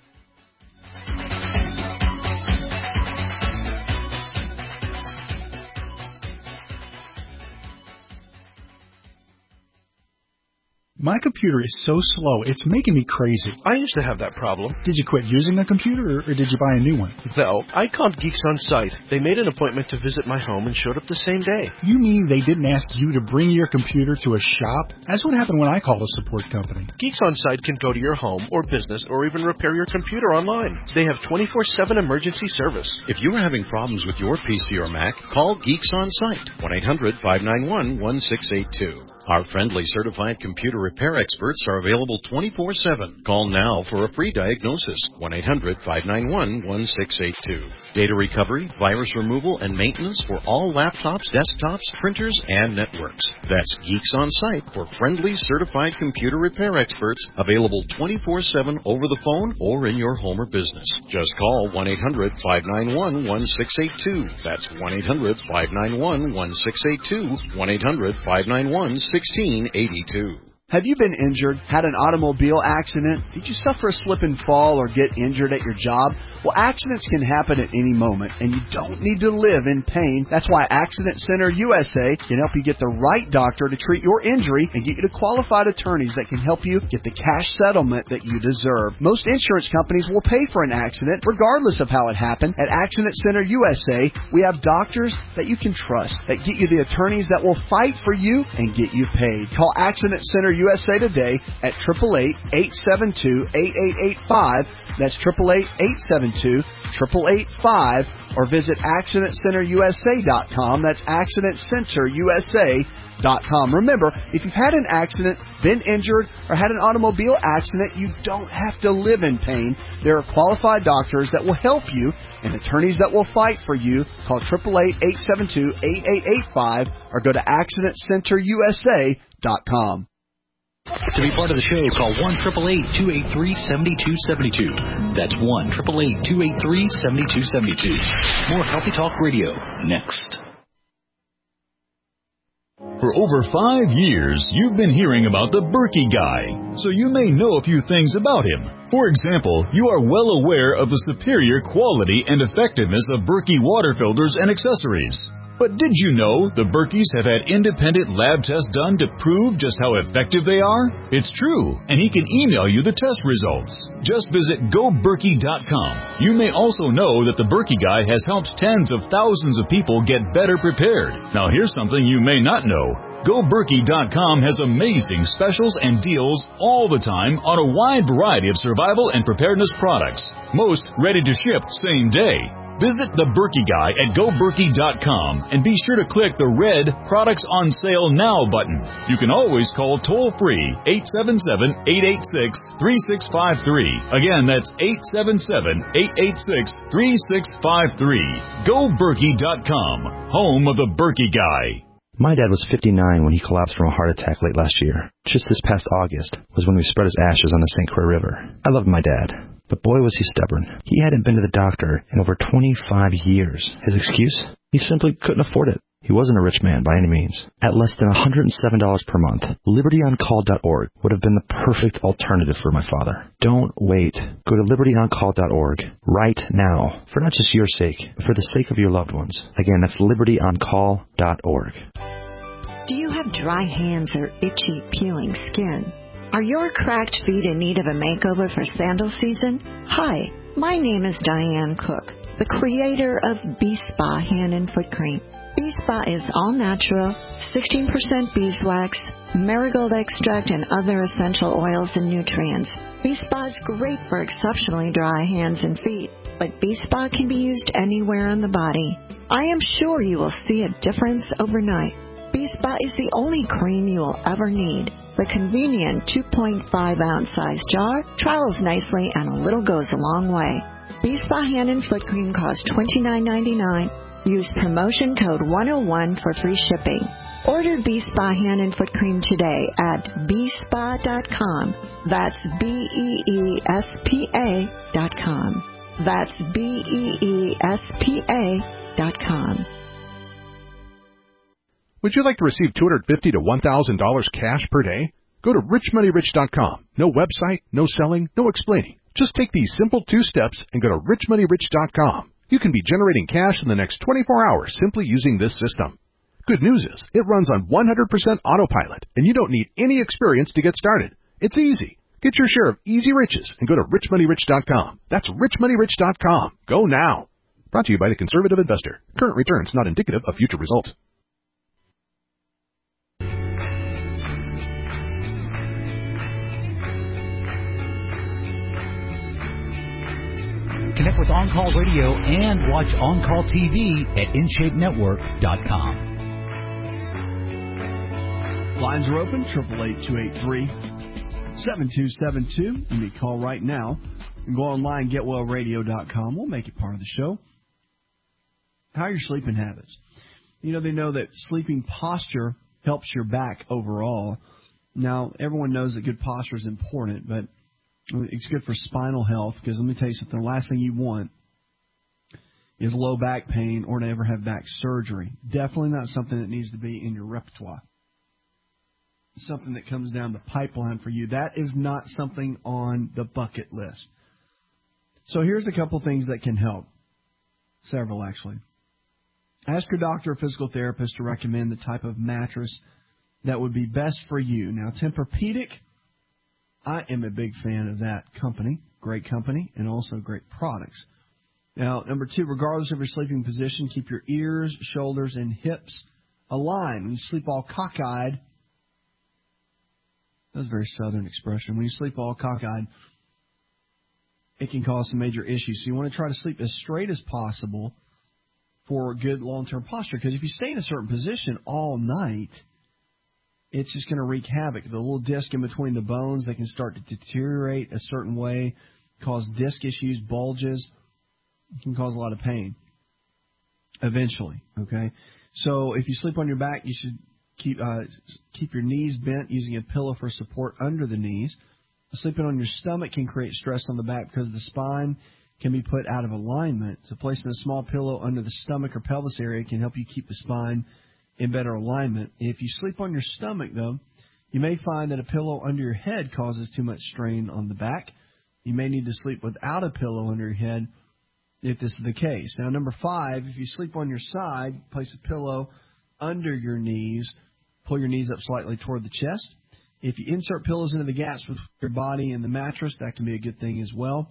My computer is so slow, it's making me crazy. I used to have that problem. Did you quit using the computer, or did you buy a new one? No, I called Geeks On Site. They made an appointment to visit my home and showed up the same day. You mean they didn't ask you to bring your computer to a shop? That's what happened when I called a support company. Geeks On Site can go to your home or business or even repair your computer online. They have twenty-four seven emergency service. If you are having problems with your P C or Mac, call Geeks On Site, one eight hundred five nine one one six eight two. Our friendly certified computer repair experts are available twenty-four seven. Call now for a free diagnosis, one eight hundred five nine one one six eight two. Data recovery, virus removal, and maintenance for all laptops, desktops, printers, and networks. That's Geeks On Site for friendly certified computer repair experts, available twenty-four seven over the phone or in your home or business. Just call one eight hundred five nine one one six eight two. That's one eight hundred five nine one one six eight two, one eight hundred five nine one sixteen eighty-two. Have you been injured, had an automobile accident? Did you suffer a slip and fall or get injured at your job? Well, accidents can happen at any moment, and you don't need to live in pain. That's why Accident Center U S A can help you get the right doctor to treat your injury and get you to qualified attorneys that can help you get the cash settlement that you deserve. Most insurance companies will pay for an accident, regardless of how it happened. At Accident Center U S A, we have doctors that you can trust, that get you the attorneys that will fight for you and get you paid. Call Accident Center U S A today at eight eight eight, eight seven two, eight eight eight five. That's eight eight eight, eight seven two, eight eight eight five. Or visit accident center U S A dot com. That's accident center U S A dot com. Remember, if you've had an accident, been injured, or had an automobile accident, you don't have to live in pain. There are qualified doctors that will help you and attorneys that will fight for you. Call eight eight eight, eight seven two, eight eight eight five or go to accident center U S A dot com. To be part of the show, call one eight eight eight, two eight three, seven two seven two. That's one eight eight eight, two eight three, seven two seven two. More Healthy Talk Radio next. For over five years, you've been hearing about the Berkey Guy, so you may know a few things about him. For example, you are well aware of the superior quality and effectiveness of Berkey water filters and accessories. But did you know the Berkeys have had independent lab tests done to prove just how effective they are? It's true, and he can email you the test results. Just visit go berkey dot com. You may also know that the Berkey Guy has helped tens of thousands of people get better prepared. Now here's something you may not know. go berkey dot com has amazing specials and deals all the time on a wide variety of survival and preparedness products. Most ready to ship same day. Visit the Berkey Guy at go berkey dot com and be sure to click the red Products on Sale Now button. You can always call toll-free eight seven seven, eight eight six, three six five three. Again, that's eight seven seven, eight eight six, three six five three. go berkey dot com, home of the Berkey Guy. My dad was fifty-nine when he collapsed from a heart attack late last year. Just this past August was when we spread his ashes on the Saint Croix River. I loved my dad, but boy was he stubborn. He hadn't been to the doctor in over twenty-five years. His excuse? He simply couldn't afford it. He wasn't a rich man by any means. At less than one hundred seven dollars per month, liberty on call dot org would have been the perfect alternative for my father. Don't wait. Go to liberty on call dot org right now, for not just your sake, but for the sake of your loved ones. Again, that's liberty on call dot org. Do you have dry hands or itchy, peeling skin? Are your cracked feet in need of a makeover for sandal season? Hi, my name is Diane Cook, the creator of B-Spa Hand and Foot Cream. B-Spa is all natural, sixteen percent beeswax, marigold extract, and other essential oils and nutrients. B-Spa is great for exceptionally dry hands and feet, but B-Spa can be used anywhere on the body. I am sure you will see a difference overnight. B-Spa is the only cream you will ever need. The convenient two point five ounce size jar travels nicely and a little goes a long way. B-Spa Hand and Foot Cream costs twenty-nine ninety-nine. Use promotion code one oh one for free shipping. Order B-Spa Hand and Foot Cream today at b spa dot com. That's B E E S P A dot com. That's B E E S P A dot com. Would you like to receive two hundred fifty dollars to one thousand dollars cash per day? Go to rich money rich dot com. No website, no selling, no explaining. Just take these simple two steps and go to rich money rich dot com. You can be generating cash in the next twenty-four hours simply using this system. Good news is, it runs on one hundred percent autopilot, and you don't need any experience to get started. It's easy. Get your share of easy riches and go to rich money rich dot com. That's rich money rich dot com. Go now. Brought to you by the Conservative Investor. Current returns not indicative of future results. Connect with On-Call Radio and watch On-Call T V at in shape network dot com. Lines are open, triple eight two eight three seven two seven two. You may call right now and go online, get well radio dot com. We'll make it part of the show. How are your sleeping habits? You know, they know that sleeping posture helps your back overall. Now, everyone knows that good posture is important, but it's good for spinal health, because let me tell you something, the last thing you want is low back pain or to ever have back surgery. Definitely not something that needs to be in your repertoire. Something that comes down the pipeline for you. That is not something on the bucket list. So here's a couple things that can help. Several, actually. Ask your doctor or physical therapist to recommend the type of mattress that would be best for you. Now, Tempur-Pedic, I am a big fan of that company. Great company and also great products. Now, number two, regardless of your sleeping position, keep your ears, shoulders, and hips aligned. When you sleep all cockeyed, that's a very southern expression. When you sleep all cockeyed, it can cause some major issues. So you want to try to sleep as straight as possible for good long-term posture. Because if you stay in a certain position all night, it's just going to wreak havoc. The little disc in between the bones, they can start to deteriorate a certain way, cause disc issues, bulges. It can cause a lot of pain eventually, okay? So if you sleep on your back, you should keep uh, keep your knees bent using a pillow for support under the knees. Sleeping on your stomach can create stress on the back because the spine can be put out of alignment. So placing a small pillow under the stomach or pelvis area can help you keep the spine in better alignment. If you sleep on your stomach, though, you may find that a pillow under your head causes too much strain on the back. You may need to sleep without a pillow under your head if this is the case. Now, number five, if you sleep on your side, place a pillow under your knees. Pull your knees up slightly toward the chest. If you insert pillows into the gaps between your body and the mattress, that can be a good thing as well.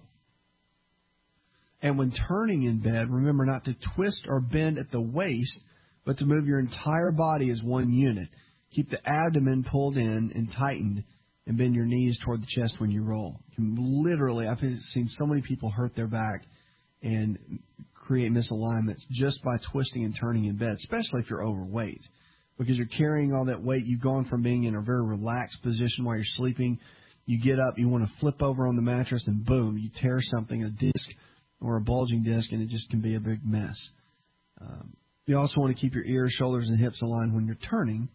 And when turning in bed, remember not to twist or bend at the waist, but to move your entire body as one unit. Keep the abdomen pulled in and tightened, and bend your knees toward the chest when you roll. You can literally, I've seen so many people hurt their back and create misalignments just by twisting and turning in bed, especially if you're overweight. Because you're carrying all that weight, you've gone from being in a very relaxed position while you're sleeping. You get up, you want to flip over on the mattress, and boom, you tear something, a disc or a bulging disc, and it just can be a big mess. Um, you also want to keep your ears, shoulders, and hips aligned when you're turning,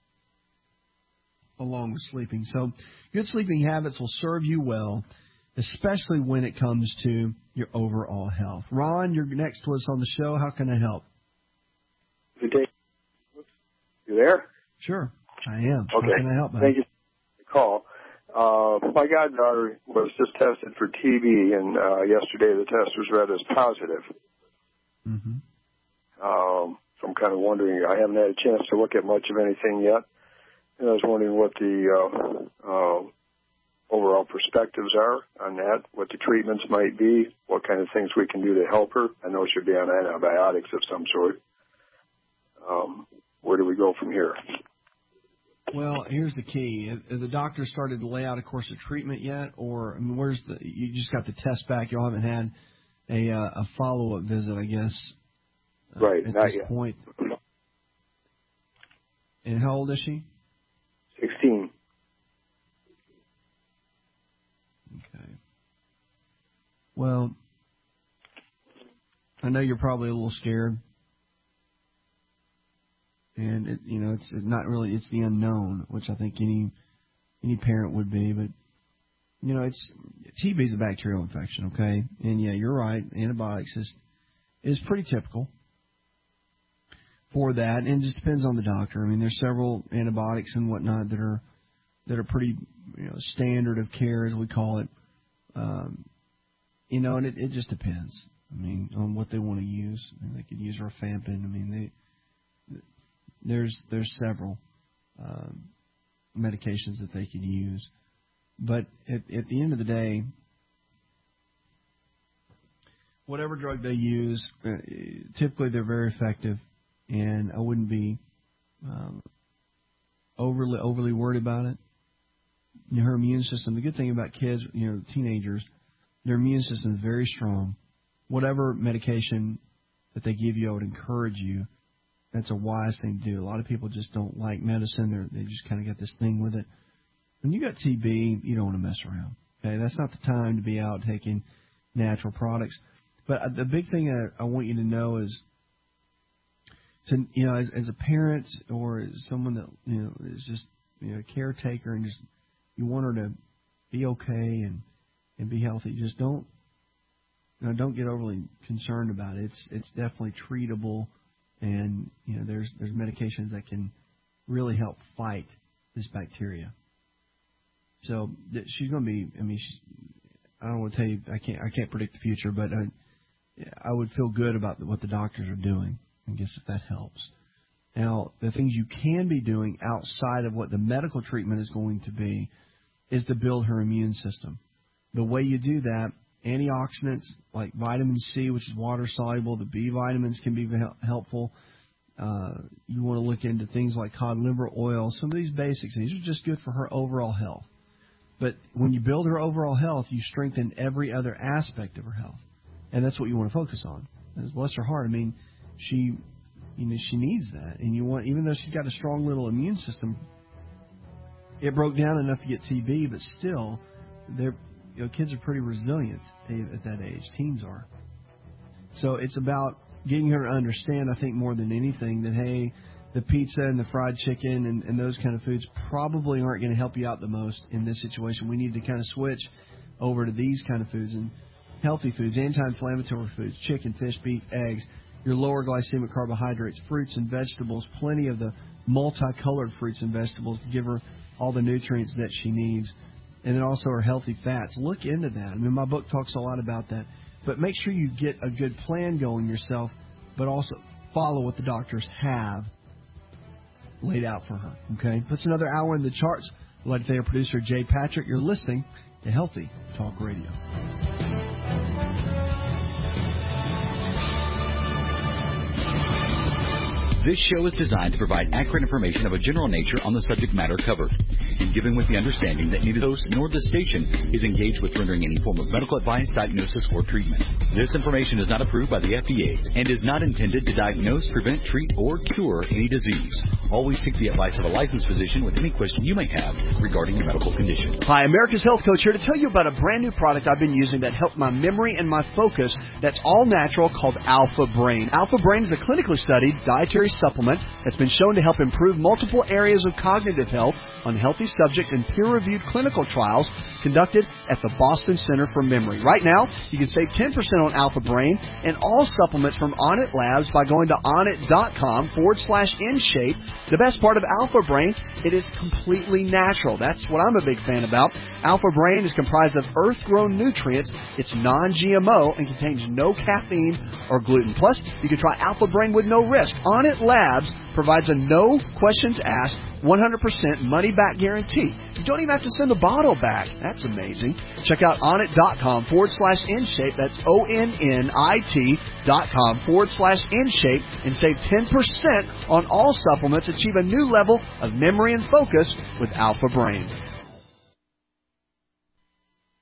along with sleeping. So good sleeping habits will serve you well, especially when it comes to your overall health. Ron, you're next to us on the show. How can I help? Good day. You there? Sure, I am. Okay. How can I help, man? Thank you for the call. Uh, my goddaughter was just tested for T B, and uh, yesterday the test was read as positive. Mm-hmm. Um, so I'm kind of wondering, I haven't had a chance to look at much of anything yet, and I was wondering what the uh, uh, overall perspectives are on that, what the treatments might be, what kind of things we can do to help her. I know she'll be on antibiotics of some sort. Um, where do we go from here? Well, here's the key. Have the doctor started to lay out a course of treatment yet? Or, I mean, where's the, you just got the test back, you haven't had a uh, a follow-up visit, I guess, uh, right, at not this yet. point. And how old is she? sixteen. Okay. Well, I know you're probably a little scared. And, it, you know, it's not really, it's the unknown, which I think any any parent would be. But, you know, it's T B is a bacterial infection, okay? And, yeah, you're right. Antibiotics is, is pretty typical for that, and it just depends on the doctor. I mean, there's several antibiotics and whatnot that are that are pretty, you know, standard of care, as we call it. Um, you know, and it, it just depends. I mean, on what they want to use. I mean, they could use rifampin. I mean, they there's there's several um, medications that they could use, but at, at the end of the day, whatever drug they use, uh, typically they're very effective, and I wouldn't be um, overly overly worried about it. You know, her immune system. The good thing about kids, you know, teenagers, their immune system is very strong. Whatever medication that they give you, I would encourage you. That's a wise thing to do. A lot of people just don't like medicine. They're, they just kind of get this thing with it. When you got T B, you don't want to mess around. Okay, that's not the time to be out taking natural products. But the big thing I, I want you to know is, to you know, as, as a parent or as someone that you know is just you know a caretaker and just you want her to be okay and and be healthy, just don't. Now, don't get overly concerned about it. It's it's definitely treatable, and you know there's there's medications that can really help fight this bacteria. So th- she's going to be. I mean, she's, I don't want to tell you. I can't I can't predict the future, but I, I would feel good about what the doctors are doing. I guess if that helps. Now, the things you can be doing outside of what the medical treatment is going to be is to build her immune system. The way you do that. Antioxidants like vitamin C, which is water soluble, the B vitamins can be helpful. Uh, you want to look into things like cod liver oil. Some of these basics, these are just good for her overall health. But when you build her overall health, you strengthen every other aspect of her health, and that's what you want to focus on. And bless her heart. I mean, she, you know, she needs that, and you want, even though she's got a strong little immune system, it broke down enough to get T B, but still, they're. You know, kids are pretty resilient at that age. Teens are. So it's about getting her to understand, I think, more than anything, that, hey, the pizza and the fried chicken and, and those kind of foods probably aren't going to help you out the most in this situation. We need to kind of switch over to these kind of foods and healthy foods, anti-inflammatory foods, chicken, fish, beef, eggs, your lower glycemic carbohydrates, fruits and vegetables, plenty of the multicolored fruits and vegetables to give her all the nutrients that she needs. And then also our healthy fats. Look into that. I mean, my book talks a lot about that. But make sure you get a good plan going yourself, but also follow what the doctors have laid out for her. Okay? Puts another hour in the charts. I'd like to thank our producer, Jay Patrick. You're listening to Healthy Talk Radio. This show is designed to provide accurate information of a general nature on the subject matter covered, and given with the understanding that neither host nor the station is engaged with rendering any form of medical advice, diagnosis, or treatment. This information is not approved by the F D A and is not intended to diagnose, prevent, treat, or cure any disease. Always take the advice of a licensed physician with any question you may have regarding your medical condition. Hi, America's Health Coach here to tell you about a brand new product I've been using that helped my memory and my focus that's all natural called Alpha Brain. Alpha Brain is a clinically studied dietary supplement that's been shown to help improve multiple areas of cognitive health on healthy subjects in peer-reviewed clinical trials conducted at the Boston Center for Memory. Right now, you can save ten percent on Alpha Brain and all supplements from Onnit Labs by going to onnit.com forward slash InShape. The best part of Alpha Brain, it is completely natural. That's what I'm a big fan about. Alpha Brain is comprised of earth-grown nutrients. It's non-G M O and contains no caffeine or gluten. Plus, you can try Alpha Brain with no risk. Onnit Labs provides a no questions asked, one hundred percent money-back guarantee. You don't even have to send the bottle back. That's amazing. Check out onnit.com forward slash InShape. That's O-N-N-I-T dot com forward slash InShape and save ten percent on all supplements. Achieve a new level of memory and focus with Alpha Brain.